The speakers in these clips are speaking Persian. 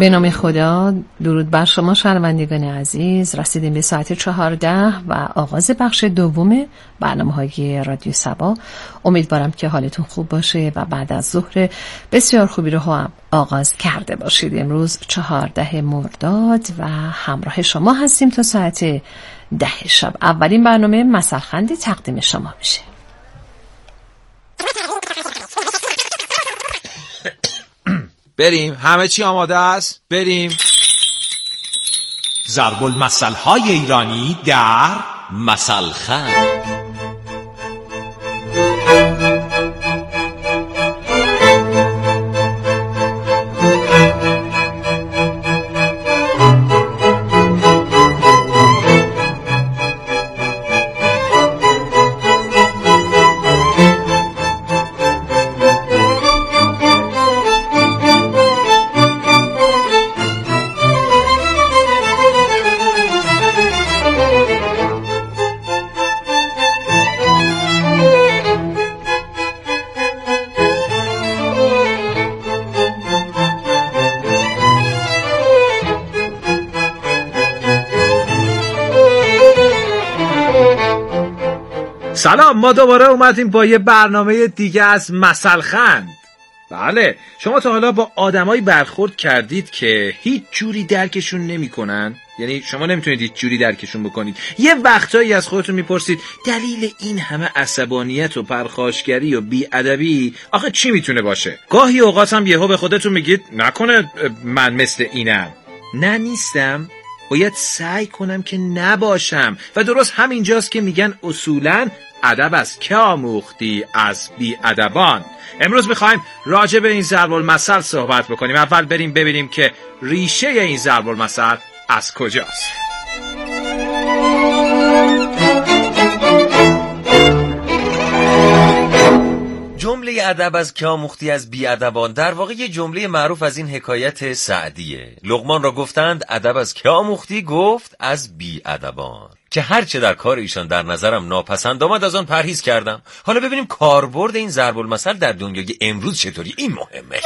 به نام خدا. درود بر شما شنوندگان عزیز. رسیدیم به ساعت 14 و آغاز بخش دوم برنامه‌های رادیو صبا. امیدوارم که حالتون خوب باشه و بعد از ظهر بسیار خوبی رو هم آغاز کرده باشید. امروز 14 مرداد و همراه شما هستیم تا ساعت 10 شب. اولین برنامه مثل خندی تقدیم شما میشه. بریم، همه چی آماده است؟ بریم. ضرب المثل های ایرانی در مثل خند. سلام، ما دوباره اومدیم با یه برنامه دیگه از مثل خند. بله، شما تا حالا با آدمایی برخورد کردید که هیچ جوری درکشون نمی‌کنن؟ یعنی شما نمیتونید هیچ جوری درکشون بکنید. یه وقتایی از خودتون میپرسید دلیل این همه عصبانیت و پرخاشگری و بی‌ادبی آخه چی میتونه باشه؟ گاهی اوقات هم یهو به خودتون میگید نکنه من مثل اینم. نه، نیستم. باید سعی کنم که نباشم. و درست همینجاست که میگن اصولاً ادب از که آموختی؟ از بی ادبان. امروز میخوایم راجع به این ضرب المثل صحبت بکنیم. اول بریم ببینیم که ریشه این ضرب المثل از کجاست. جمله ادب از که آموختی از بی ادبان در واقع یه جمله معروف از این حکایت سعدیه. لقمان را گفتند ادب از که آموختی؟ گفت از بی ادبان. که هرچه در کار ایشان در نظرم ناپسند آمد از آن پرهیز کردم. حالا ببینیم کاربرد این ضرب المثل در دنیای امروز چطوری. این مهمه.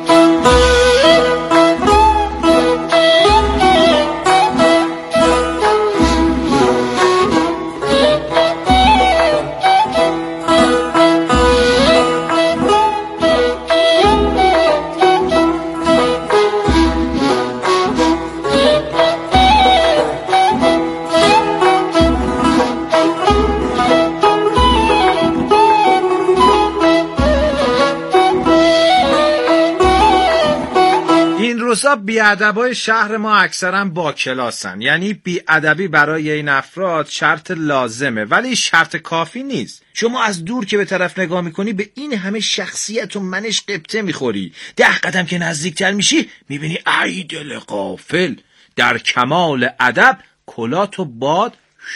بی‌ادبای شهر ما اکثرا با کلاسن. یعنی بی‌ادبی برای این افراد شرط لازمه ولی شرط کافی نیست. شما از دور که به طرف نگاه میکنی به این همه شخصیت و منش قبطه میخوری. 10 قدم که نزدیکتر میشی میبینی ای دل غافل در کمال ادب کلات و باد.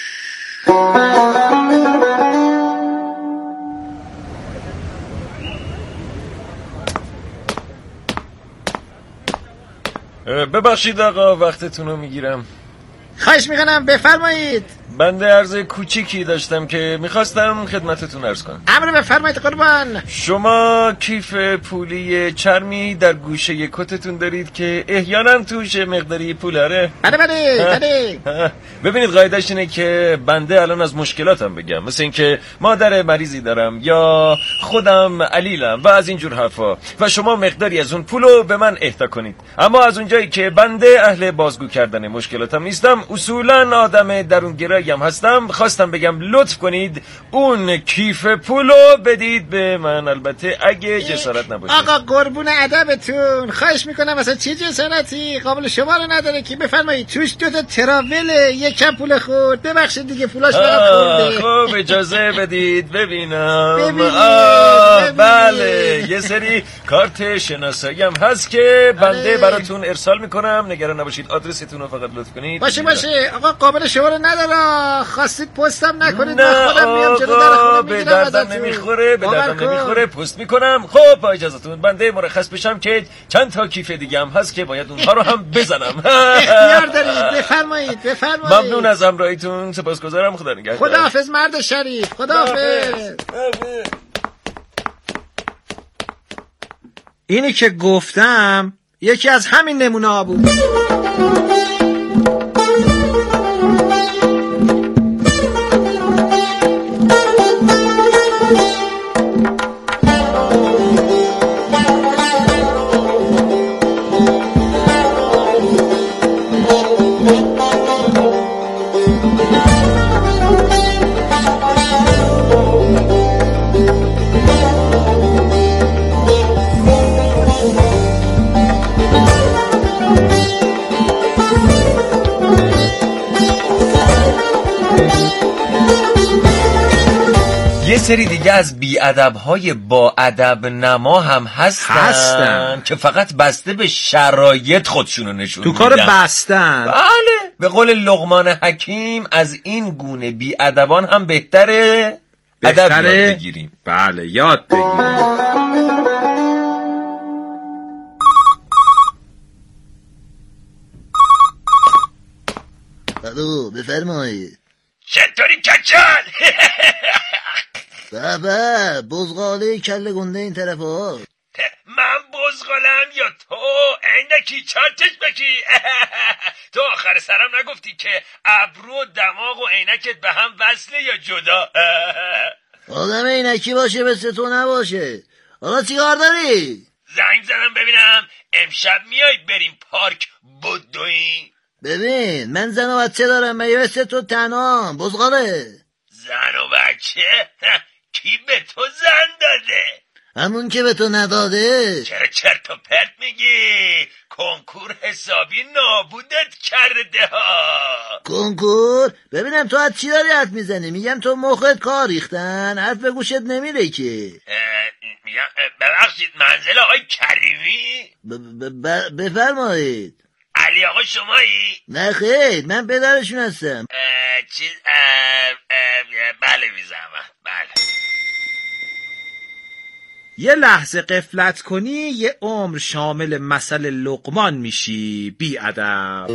ببخشید آقا وقتتون رو میگیرم. خواهش میکنم بفرمایید. بنده عرض کوچیکی داشتم که میخواستم خدمتتون عرض کنم. امر بفرمایید قربان. شما کیف پولی چرمی در گوشه کتتون دارید که احیانا توش مقداری پولاره؟ بله. ببینید قاعدش اینه که بنده الان از مشکلاتم بگم، مثل این که مادر مریضی دارم یا خودم علیلم و از اینجور حرفا و شما مقداری از اون پولو به من اهدا کنید. اما از اونجایی که بنده اهل بازگو کردن مشکلاتم نیستم، اصولا آدم درونگرایی هم هستم، خواستم بگم لطف کنید اون کیف پولو بدید به من، البته اگه جسارت نباشه. آقا قربون ادبتون، خواهش میکنم اصلا چه جسارتی قابل شمار نداره که بفرمایید. توش 2 تراوله، یکم پول خورد. ببخشید دیگه پولاش برام خورده. خب اجازه بدید ببینم. بله یه سری کارت شناسایی هم هست که بنده براتون ارسال میکنم، نگران نباشید. آدرستون رو فقط لطف کنید. باشه آقا قابل شمار نداره. خواستید پستم نکنید. نه خودم میام جلو در خونه به دردم نمیخوره پست میکنم. خب با اجازهتون بنده مرخص بشم که چند تا کیف دیگه هم هست که باید اونها رو هم بزنم. اختیار دارید، بفرمایید. ممنون از همراهیتون، سپاسگزارم. خدا نگهدار. خداحافظ مرد شریف. خداحافظ. اینی که گفتم یکی از همین نمونه ها بود. یه سری دیگه از بی‌ادب‌های با ادب نما هم هستن که فقط بسته به شرایط خودشونو نشون میدن. تو کار بستن. بله، به قول لقمان حکیم از این گونه بی‌ادبان هم بهتره ادب یاد بگیریم. بله، یاد بگیریم. الو، بفرمایید. چطوری کچل؟ بابا بزغاله کله گنده این طرف ها. من بزغالم یا تو؟ عینکی چارتش بکی. تو آخر سرم نگفتی که ابرو و دماغ و عینکت به هم وصله یا جدا؟ آدم عینکی باشه مثل تو نباشه. آقا چیکار داری؟ زنگ زدم ببینم امشب میایید بریم پارک بدوین. ببین من زن و بچه دارم، مگه مثل تو تنها بزغاله؟ زن و بچه؟ کی به تو زن داده؟ همون که به تو نداده. چرا چرت و پرت میگی؟ کنکور حسابی نابودت کرده ها. کنکور؟ ببینم تو از چی داری حرف میزنی؟ میگم تو مخت کار ریختن، حرف به گوشت نمیره که. میگم ببخشید منزل آقای کریمی؟ بفرمایید. علی آقا شمایی؟ نه خیر، من پدرشون هستم. بله میزنم. بله. یه لحظه غفلت کنی یه عمر شامل مثل لقمان میشی بی ادب.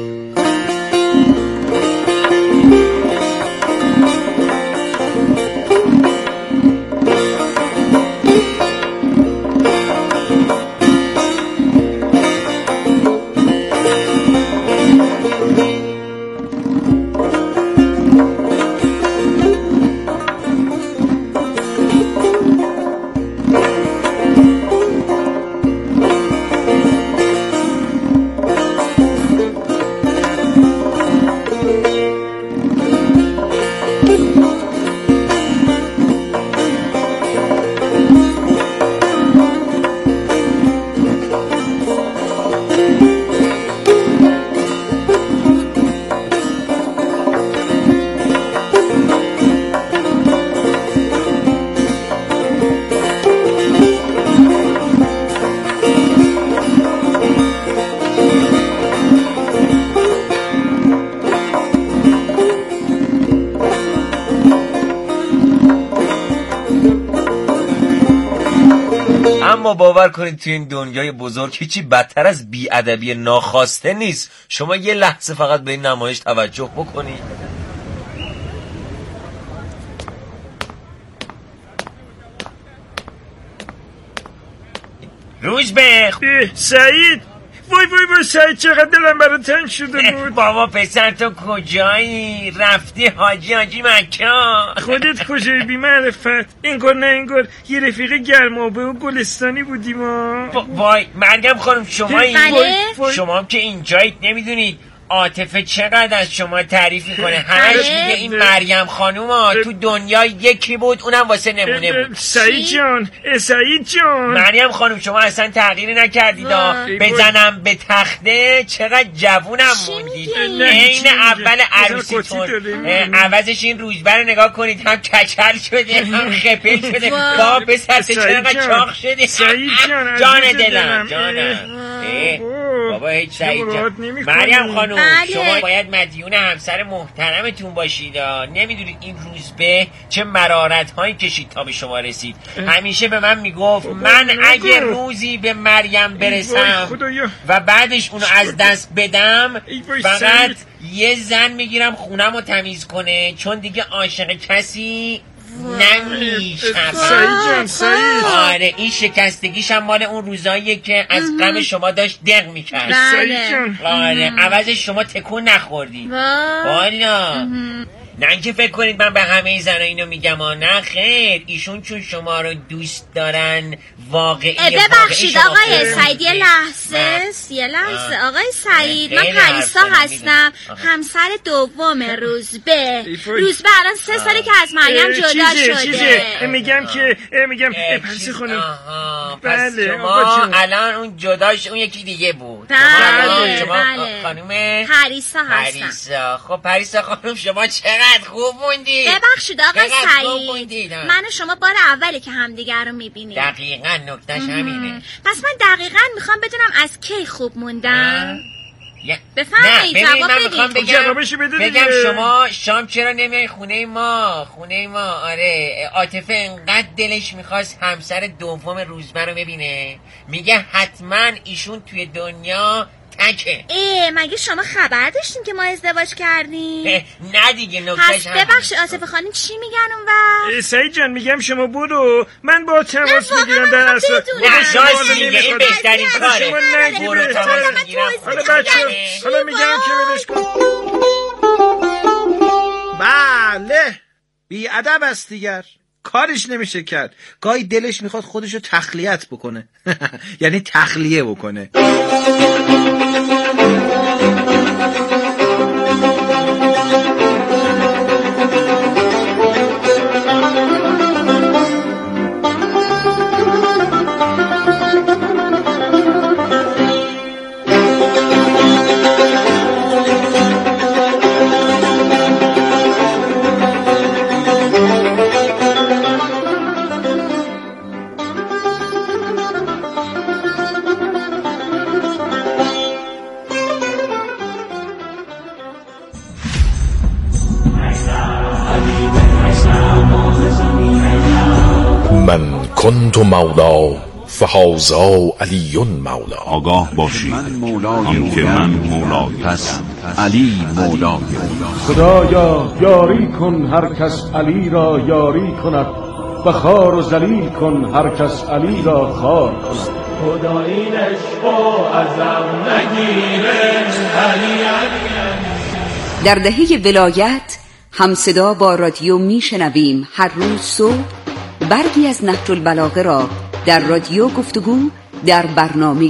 اما باور کنید تو این دنیای بزرگ هیچی بدتر از بی‌ادبی ناخواسته نیست. شما یه لحظه فقط به این نمایش توجه بکنید. روز به سعید، وای سعید چقدر دلم برای تنگ شده بود. بابا پسر تو کجایی؟ رفتی حاجی مکان؟ خودت کجایی بی معرفت؟ انگار یه رفیق گرمابه و گلستانی بودیم. وای مریم خانم شمایی؟ بله؟ شما هم که اینجایید نمیدونید عاطفه چقدر از شما تعریف میکنه. همش میگه این مریم خانوم تو دنیا یکی بود، اونم واسه نمونه بود. سعید جان مریم خانوم شما اصلا تغییری نکردید. بزنم به تخته چقدر جوونم موندید. این اول عروسیتون. عوضش این روزبر نگاه کنید، هم کچل شده هم خپل شده. با به سرسه چقدر چاق شده. جان دلم بابا هیچ سعید جان. مریم خانوم شما باید مدیون همسر محترمتون باشید. نمیدونید این روزبه چه مرارت هایی کشید تا به شما رسید. همیشه به من میگفت من اگه روزی به مریم برسم و بعدش اونو از دست بدم فقط یه زن میگیرم خونم رو تمیز کنه، چون دیگه عاشق کسی نمیشم. آره این شکستگیش هم مال اون روزاییه که از غم شما داشت دق میکرد. آره عوضش شما تکون نخوردید. والا نه اینکه فکر کنید من به همه زنها اینو میگم نه خیر، ایشون چون شما رو دوست دارن واقعی. ببخشید آقای سعید یه لحظه آقای سعید، من پریسا هستم، همسر دوم روزبه الان 3 ساله که از مریم جدا شده. میگم پریسا خانم. بله شما الان اون جداش اون یکی دیگه بود. بله شما خانم پریسا هستم. خب پریسا خانم شما چقدر خوب موندید. ببخشید آقای سعید، من و شما بار اولی که همدیگر رو میبینیم. دقیقاً نکتهش همینه. پس من دقیقاً میخوام بدونم از کی خوب موندم. بفرمایید جواب بگم شما شام چرا نمیای خونه ما؟ آره عاطفه انقدر دلش میخواست همسر دوم روزبه رو ببینه، میگه حتما ایشون توی دنیا تکه. مگه شما خبر داشتین که ما ازدواج کردیم؟ نه دیگه نکتهش همینه. پس ببخشید عاطفه خانم چی میگن اون وقت؟ سعید جان میگم شما برو، من با تماس میگیرم در اصل. نه راست میگه، این بهترین کاره. برو تماس میگیرم. حالا حالا میگم که ولش کن. بله بی ادب است دیگر، کارش نمیشه کرد. گاهی دلش میخواد خودشو تخلیت بکنه یعنی تخلیه بکنه. من کنت مولا فهذا علی مولا. آگاه باشید آنکه من مولای پس علی مولای. خدایا یاری کن هر کس علی را یاری کند، و خوار و ذلیل کن هر کس علی را خوار کند. خدا این عشقو ازم نگیره علی علی. در دهه ولایت همصدا با رادیو میشنویم هر روز صبح برگی از نهج البلاغه را در رادیو گفتگو در برنامه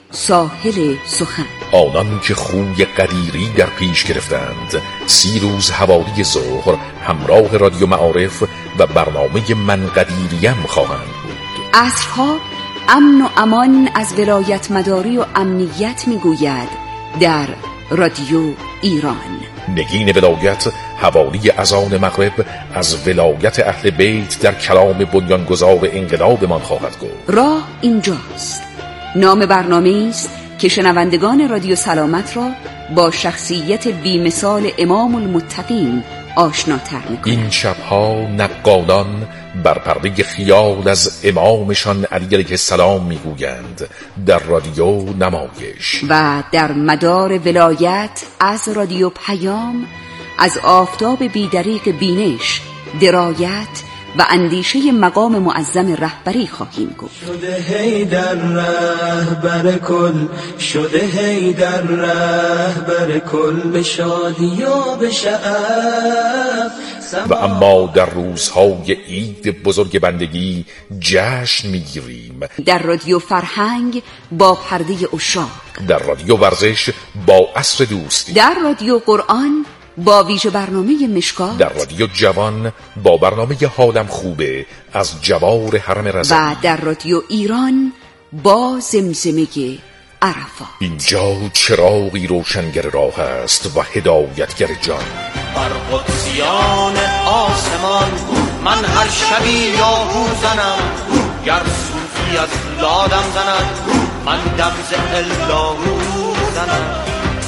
ساحل سخن. آنان که خوی قدیری در پیش گرفتند 30 روز حوالی ظهر همراه رادیو معارف و برنامه من قدیریم خواهند بود. عصرها امن و امان از ولایت مداری و امنیت میگوید در رادیو ایران. نگین ولایت حوالی اذان مغرب از ولایت اهل بیت در کلام بنیانگذار انقلاب من خواهد گفت. راه اینجاست. نام برنامه است که شنوندگان رادیو سلامت را با شخصیت بی‌مثال امام المتقین آشناتر می‌کند. این شبها نقادان بر پرده خیال از امامشان علی علیه السلام میگویند در رادیو نمایش. و در مدار ولایت از رادیو پیام از آفتاب بیدریق بینش، درایت و اندیشه مقام معظم رهبری خواهیم گفت. شده حیدر رهبر کل، شده حیدر رهبر کل، به شادی و به شعف. و اما در روزهای عید بزرگ بندگی جشن میگیریم در رادیو فرهنگ با پرده عشاق، در رادیو ورزش با عصر دوستی، در رادیو قرآن با ویژه برنامه مشکات، در رادیو جوان با برنامه حالم خوبه از جوار حرم رضوی و در رادیو ایران با زمزمه عرفات. اینجا چراغی روشنگر راه است و هدایتگر جان. بر قدسیان آسمان من هر شبی یاهو زنم، گر صوفی از لادم زند من دم ز اللهو زنم.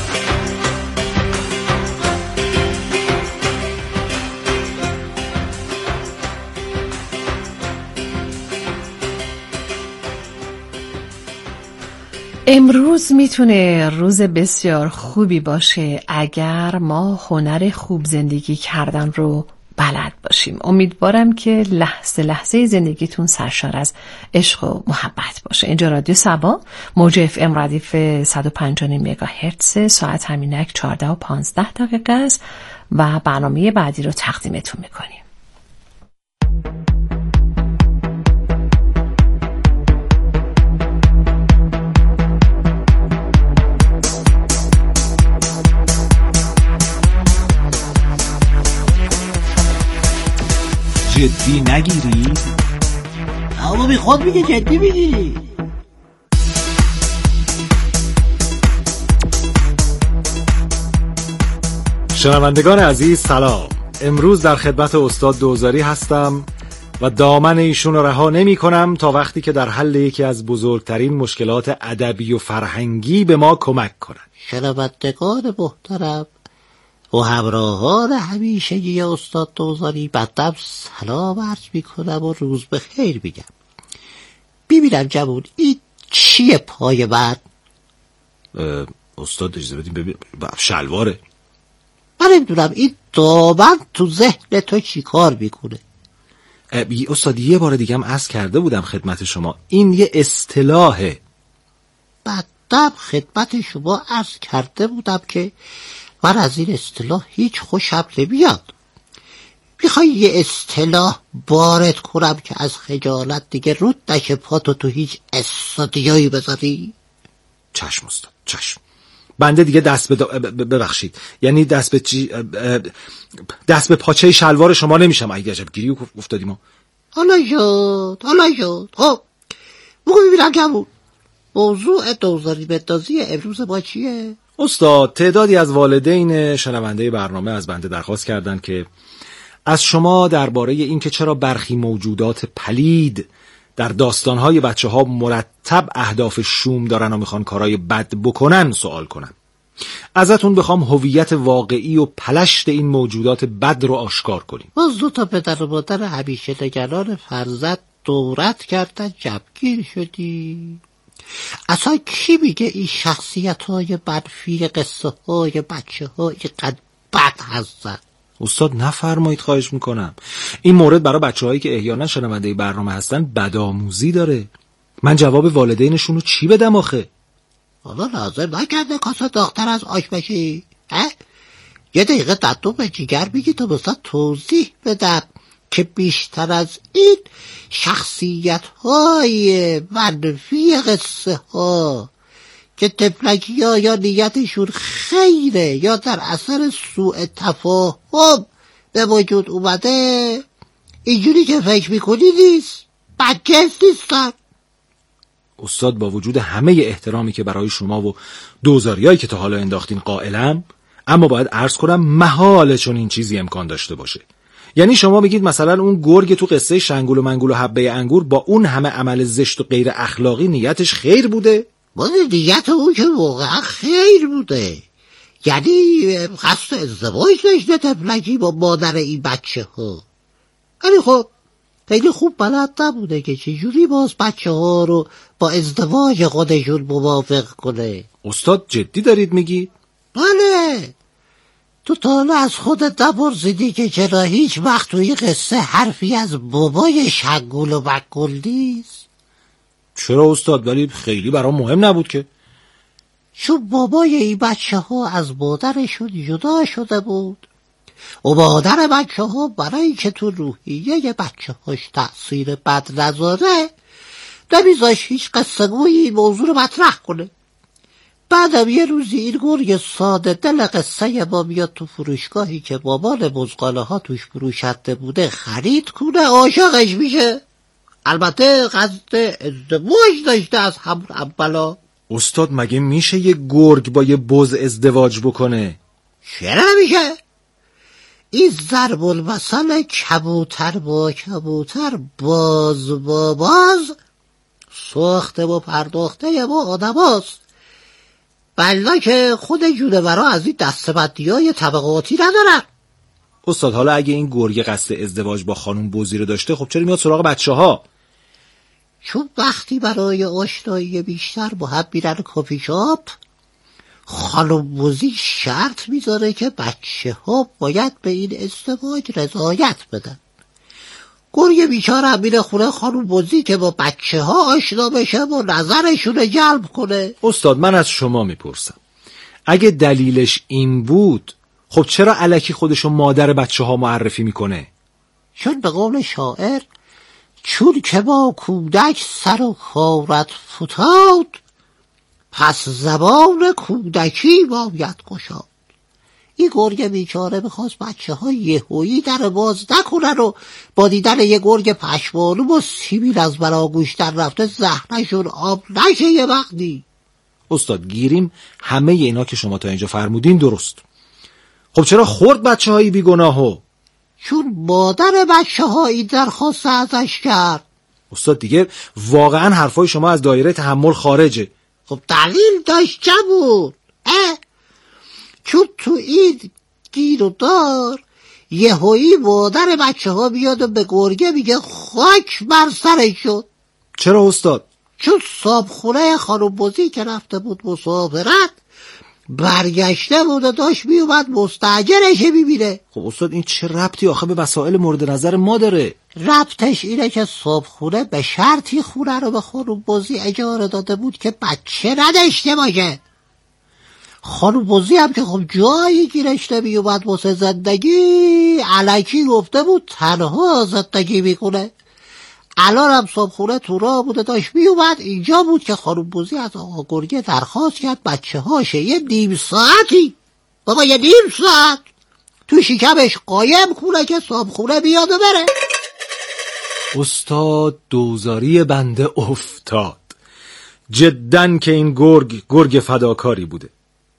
امروز میتونه روز بسیار خوبی باشه اگر ما هنر خوب زندگی کردن رو بلد باشیم. امیدوارم که لحظه لحظه زندگیتون سرشار از عشق و محبت باشه. اینجا رادیو صبا، موج اف ام ردیف 105.9 مگاهرتز، ساعت همینک 14:15 است و برنامه بعدی رو تقدیمتون میکنیم. جدی نگیری؟ اما بی خود میگه جدی میگیری. شنوندگان عزیز سلام. امروز در خدمت استاد دوزاری هستم و دامن ایشون رو رها نمی کنم تا وقتی که در حل یکی از بزرگترین مشکلات ادبی و فرهنگی به ما کمک کنند. شنوندگان محترم و همراهان همیشگی استاد دوزاری بدم سلام عرض میکنم و روز بخیر میگم. ببینم جوون این چیه پای من؟ استاد اجازه بدیم ببین. شلواره. من نمیدونم این دامن تو ذهن تو چی کار میکنه؟ استاد یه بار دیگه هم عرض کرده بودم خدمت شما این یه اصطلاحه. بدم خدمت شما عرض کرده بودم که من از این اصطلاح هیچ خوشم نمیاد. میخوای یه اصطلاح وارد کنم که از خجالت دیگه رود نشه پاتو تو هیچ استادیایی بذاری؟ چشم استاد چشم. بنده دیگه ببخشید یعنی دست به پاچه شلوار شما نمیشم. اگه عجب گیری افتادیم. حالا شد. خب بگو ببینم جمعون موضوع دوزاری بندازی امروز ما چیه؟ استاد تعدادی از والدین شنونده برنامه از بنده درخواست کردند که از شما درباره این که چرا برخی موجودات پلید در داستانهای بچه‌ها مرتب اهداف شوم دارن و میخوان کارهای بد بکنن سوال کنن. ازتون بخوام هویت واقعی و پلشت این موجودات بد رو آشکار کنیم. باز دو تا پدر و مادر همیشه نگران فرزند دورت کردن جمعگیر شدی. اصلا کی میگه این شخصیت‌های منفی قصه‌های بچه‌ها اینقدر بد هستن؟ استاد نفرمایید خواهش میکنم. این مورد برای بچه‌هایی که احیانا شنونده برنامه هستن بدآموزی داره. من جواب والدینشون رو چی بدم آخه؟ حالا لازم نکرده کاسه داغ‌تر از آش بشی. یه دقیقه دندون به جیگر بگی تا بسا توضیح بدم که بیشتر از این شخصیت‌های منفی قصه ها که تفلکی ها یا نیتشون خیره یا در اثر سوء تفاهم به وجود اومده اینجوری که فکر میکنی نیست. بدجنس نیستن. استاد با وجود همه احترامی که برای شما و دوزاریایی که تا حالا انداختین قائلم، اما باید عرض کنم محاله چون این چیزی امکان داشته باشه. یعنی شما میگید مثلا اون گرگ تو قصه شنگول و منگول و حبه انگور با اون همه عمل زشت و غیر اخلاقی نیتش خیر بوده؟ نیت اون که واقعا خیر بوده. یعنی قصد ازدواج داشته تفلکی با مادر این بچه ها. یعنی خب خیلی خوب بلد نبوده که چجوری باز بچه ها رو با ازدواج خودشون موافق کنه. استاد جدی دارید میگید؟ بله. تو تا حالا از خودت نپرسیدی که چرا هیچ وقت توی قصه حرفی از بابای شنگول و منگول نیست؟ چرا استاد؟ ولی خیلی برام مهم نبود که. چون بابای این بچه ها از مادرشون جدا شده بود و مادر بچه ها برای که تو روحیه بچه هاش تأثیر بد نذاره نمیذاش هیچ قصه گویی این موضوع رو مطرح کنه. بعدم یه روزی این گرگ ساده دل قصه ما میاد تو فروشگاهی که مامان بزغاله ها توش فروشنده بوده خرید کنه، عاشقش میشه. البته قصد ازدواج داشته از همون اولا. استاد مگه میشه یه گرگ با یه بز ازدواج بکنه؟ چرا نمیشه؟ این ضرب المثل کبوتر با کبوتر باز با باز ساخته و پرداخته با آدم هاست. بلا که خود جونورا از این دستبندی‌های طبقاتی ندارن. استاد حالا اگه این گرگ قصد ازدواج با خانم بزی رو داشته، خب چرا میاد سراغ بچه ها؟ چون وقتی برای آشنایی بیشتر با هم میرن کافی شاپ، خانم بوزی شرط میذاره که بچه ها باید به این ازدواج رضایت بدن. گرگ بیچاره میره خونه خانم بوزی که با بچه ها آشنا بشه و نظرشون جلب کنه. استاد من از شما میپرسم اگه دلیلش این بود خب چرا الکی خودشو مادر بچه ها معرفی میکنه؟ چون به قول شاعر چون که با کودک سر و کارت فتاد پس زبان کودکی باید گشاد. این گرگ بیچاره میخواست بچه ها یهویی در باز نکنن و با دیدن یه گرگ پشمالو و سیبیل از بلاگوش در رفته زهرشون آب نشه یه وقتی. استاد گیریم همه اینا که شما تا اینجا فرمودین درست. خب چرا خورد بچه هایی بی گناهو؟ چون مادر بچه هایی درخواست ازش کرد. استاد دیگه واقعا حرفای شما از دایره تحمل خارجه. خب دلیل داشت چه بود؟ چون تو این گیر و دار یهویی مادر بچه ها بیاد و به گرگه میگه خاک بر سرش شد. چرا استاد؟ چون صابخونه خانم بوزی که رفته بود مسافرت برگشته بود و داشت میومد مستاجرش میبینه. خب استاد این چه ربطی آخه به مسائل مورد نظر ما داره؟ ربطش اینه که صابخونه به شرطی خونه رو به خانم بوزی اجاره داده بود که بچه نداشته باشه. خانم بوزی هم که خب جایی گیرش نمیومد واسه زندگی الکی گفته بود تنها زندگی میکنه. الان هم صابخونه تو راه بوده داشت میومد اینجا بود که خانم بوزی از آقا گرگه درخواست کرد بچه هاشه یه نیم ساعتی بابا یه نیم ساعت تو شکمش قایم کنه که صابخونه بیاد و بره. استاد دوزاری بنده افتاد جدن که این گرگ فداکاری بوده.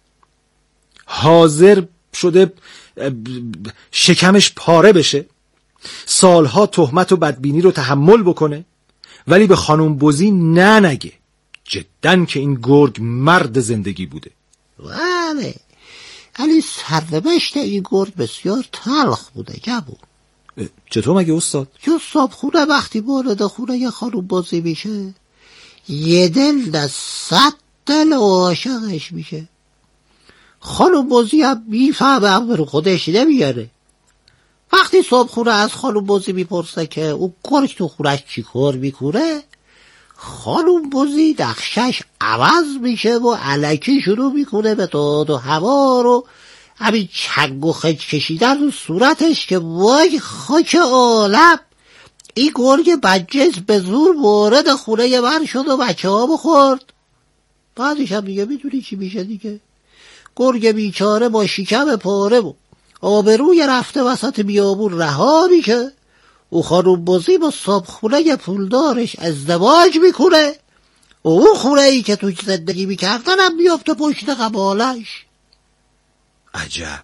حاضر شده شکمش پاره بشه، سالها تهمت و بدبینی رو تحمل بکنه، ولی به خانم بوزی نگه. جدن که این گرگ مرد زندگی بوده. بله ولی سرنوشت این گرگ بسیار تلخ بوده. جبو چطور مگه استاد؟ چون صابخونه وقتی وارد خونه یه خانم بوزی میشه یه دل نه 100 دل عاشقش میشه. خانم بوزی هم میفهمه اما رو خودش نمیاره. وقتی صابخونه از خانم بوزی میپرسه که اون گرگ تو خونش چی کار میکنه خانم بوزی نقشش عوض میشه و الکی شروع میکنه به داد و هوا رو همین چنگ و خج کشیدن رو صورتش که وای خاک عالم این گرگ بدجنس به زور وارد خونه من شد و بچه ها بخورد. بعدش هم دیگه میدونی چی میشه دیگه. گرگ بیچاره با شکم پاره و آبروی رفته وسط بیابون رها میشه و خانم بوزی با صابخونه پولدارش ازدواج میکنه و اون خونه ای که توی زندگی میکردن هم بیافته پشت قبالش. عجب.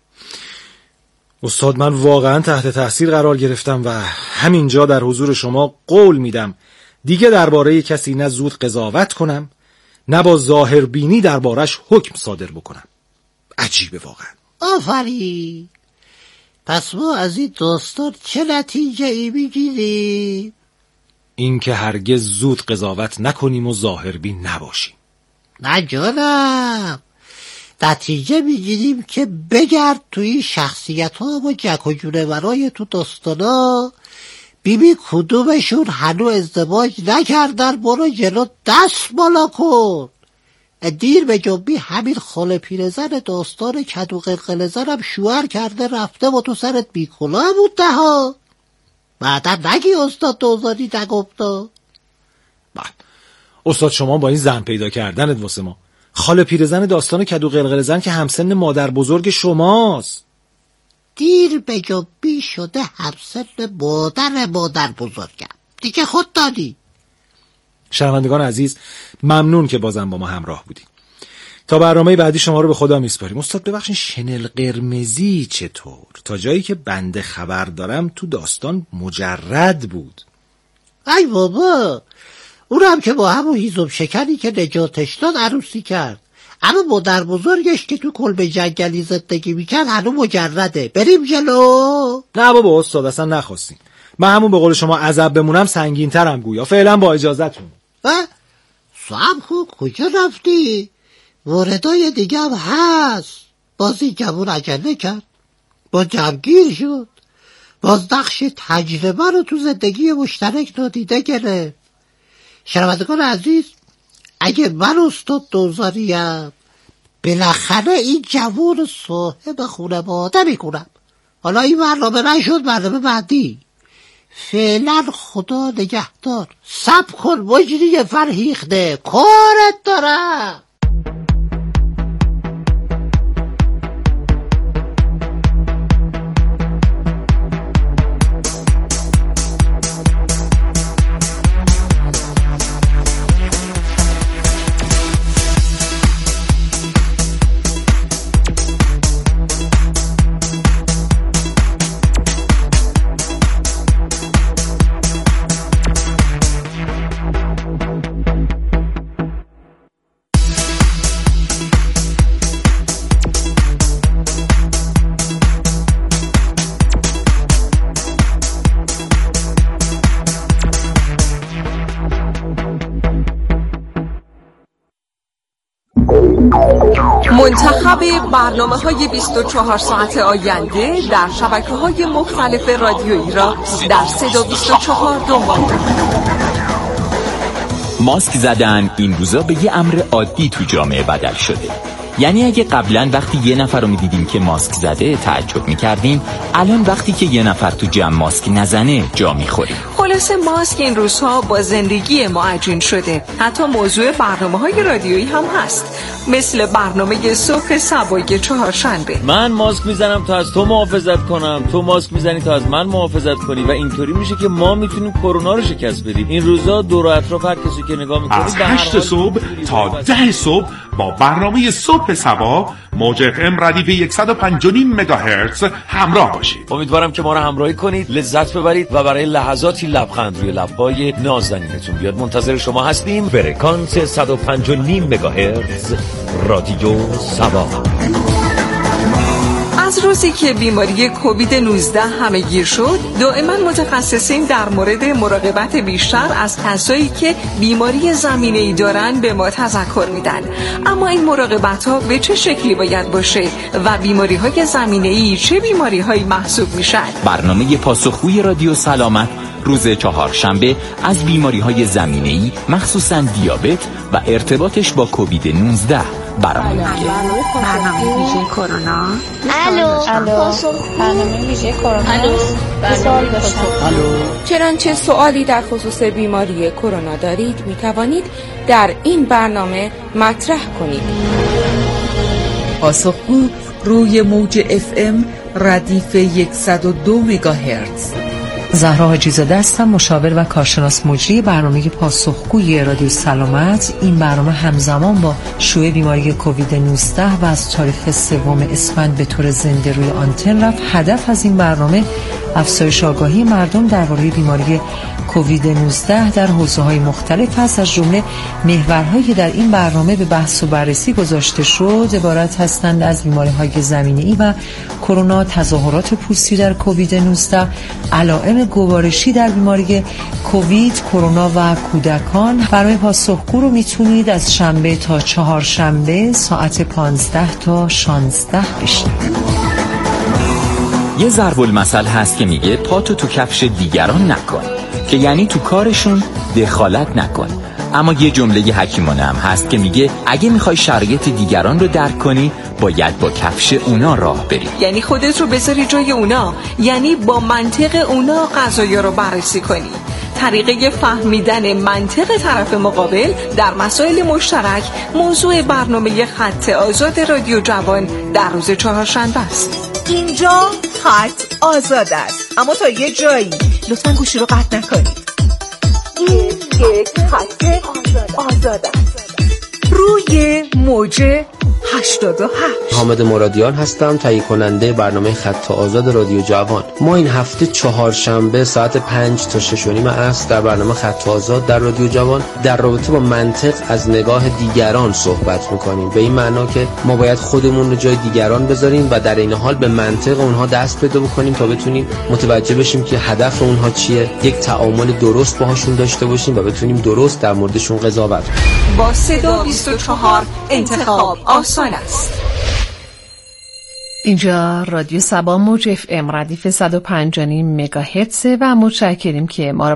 استاد من واقعا تحت تاثیر قرار گرفتم و همینجا در حضور شما قول میدم دیگه درباره کسی نه زود قضاوت کنم نه با ظاهربینی دربارش حکم صادر بکنم. عجیبه واقعا. آفرین. پس ما از این داستان چه نتیجه ای میگیریم؟ این که هرگز زود قضاوت نکنیم و ظاهربین نباشیم. نه جانم، نتیجه میگیریم که بگرد توی شخصیت ها و جک و جونورای تو داستانا بیبی کدومشون هنو ازدواج نکردن برو جلو دست بالا کن. دیر به جنبی همین خاله پیرزن داستان کدو قلقل زنم شوهر کرده رفته و تو سرت بیکلا بوده ها. بعدا نگی استاد دوزاری نگفتا. استاد شما با این زن پیدا کردنت واسه ما خاله پیرزن داستان کدو قلقل زن که همسن مادر بزرگ شماست. دیر به جنبی شده همسن مادر بزرگم دیگه خود دادی. شنوندگان عزیز ممنون که بازم با ما همراه بودید. تا برنامه بعدی شما رو به خدا میسپاریم. استاد ببخشید شنل قرمزی چطور؟ تا جایی که بنده خبر دارم تو داستان مجرد بود. ای بابا اونم که با همون هیزم شکنی که نجاتش داد عروسی کرد. اما مادر بزرگش که تو کلبه جنگلی زندگی میکرد هنو مجرده. بریم جلو. نه بابا استاد اصلا نخواستیم. من همون به قول شما عذب بمونم سنگین ترم گویا. فعلا با اجازتون. صاحب خوب کجا رفتی؟ موردای دیگه هم هست. باز این جوون عجله کرد، با جمعگیر شد، باز نقش تجربه رو تو زندگی مشترک نادیده گرفت. شنوندگان عزیز، اگه من استاد دوزاریم بالاخره این جوون صاحب خانواده میکنم. حالا این برنامه نشد، برنامه بعدی. فعلا خدا نگهدار. صبر کن مجری فرهیخته، کارت دارم. منتخب برنامه‌های 24 ساعت آینده در شبکه‌های مختلف رادیویی را در 324 دنبال کنید. ماسک زدن این روزا به یه امر عادی تو جامعه بدل شده. یعنی اگه قبلا وقتی یه نفر رو می‌دیدیم که ماسک زده تعجب می‌کردیم، الان وقتی که یه نفر تو جمع ماسک نزنه جا می‌خوریم. خلاصه ماسک این روزها با زندگی ما عجین شده. حتی موضوع برنامه‌های رادیویی هم هست، مثل برنامه صبح سبای چهارشنبه. من ماسک میزنم تا از تو محافظت کنم، تو ماسک میزنی تا از من محافظت کنی و اینطوری میشه که ما میتونیم کرونا رو شکست بدیم. این روزا دور و اطراف هر کسی که نگاه می‌کنه از 8 صبح تا 10 صبح با برنامه صبح سبا موج FM ردیف 105.5 مگاهرتز همراه باشید. امیدوارم که ما رو همراهی کنید، لذت ببرید و برای لحظاتی لبخند روی لب‌های نازنینتون بیاد. منتظر شما هستیم. فرکانس 105.5 مگاهرتز رادیو سبا. از روزی که بیماری کووید 19 همه‌گیر شد، دائما متخصصین در مورد مراقبت بیشتر از کسایی که بیماری زمینه‌ای دارن به ما تذکر میدن. اما این مراقبت‌ها به چه شکلی باید باشه و بیماری‌های زمینه‌ای چه بیماری‌هایی محسوب میشن؟ برنامه پاسخگوی رادیو سلامت روز چهارشنبه از بیماری‌های زمینه‌ای مخصوصاً دیابت و ارتباطش با کووید 19 برنامه ویژه کرونا. الو برنامه ویژه کرونا. سوال داشتم. چنانچه سوالی در خصوص بیماری کرونا دارید می توانید در این برنامه مطرح کنید. پاسخگو روی موج FM ردیف 102 مگاهرتز. زهرا حاجی‌زاده هستم، مشاور و کارشناس مجری برنامه پاسخگوی رادیو سلامت. این برنامه همزمان با شیوع بیماری کووید 19 و از تاریخ 3 اسفند به طور زنده روی آنتن رفت. هدف از این برنامه افزایش آگاهی مردم درباره بیماری کووید 19 در حوزه‌های مختلف است. از جمله محورهایی در این برنامه به بحث و بررسی گذاشته شد عبارت هستند از بیماری‌های زمینه‌ای و کرونا، تظاهرات پوستی در کووید 19، علائم گوارشی در بیماری کووید، کرونا و کودکان. برنامه پاسخگو رو میتونید از شنبه تا چهارشنبه ساعت 15 تا 16 بشنوید. یه ضرب المثل هست که میگه پاتو تو کفش دیگران نکن، که یعنی تو کارشون دخالت نکن. اما یه جمله حکیمانه هم هست که میگه اگه میخوای شرایط دیگران رو درک کنی باید با کفش اونا راه بری. یعنی خودت رو بذاری جای اونا، یعنی با منطق اونا قضایا رو بررسی کنی. طریقه فهمیدن منطق طرف مقابل در مسائل مشترک موضوع برنامه خط آزاد رادیو جوان در روز چهارشنبه است. اینجا خط آزاد است، اما تا یه جایی. لطفاً گوشی رو قطع نکنید. این یک خط آزاد است روی موج 88. حامد مرادیان هستم، تهیه کننده برنامه خط آزاد رادیو جوان. ما این هفته چهارشنبه ساعت 5 تا 6:30 عصر در برنامه خط آزاد در رادیو جوان در رابطه با منطق از نگاه دیگران صحبت میکنیم. به این معنا که ما باید خودمون رو جای دیگران بذاریم و در این حال به منطق اونها دست پیدا بکنیم تا بتونیم متوجه بشیم که هدف اونها چیه، یک تعامل درست باهاشون داشته باشیم و بتونیم درست در موردشون قضاوت کنیم. با صدا 24 انتخاب آسان است. اینجا رادیو سبا موج FM ردیف 105.5 مگاهرتز و متشکریم که ما را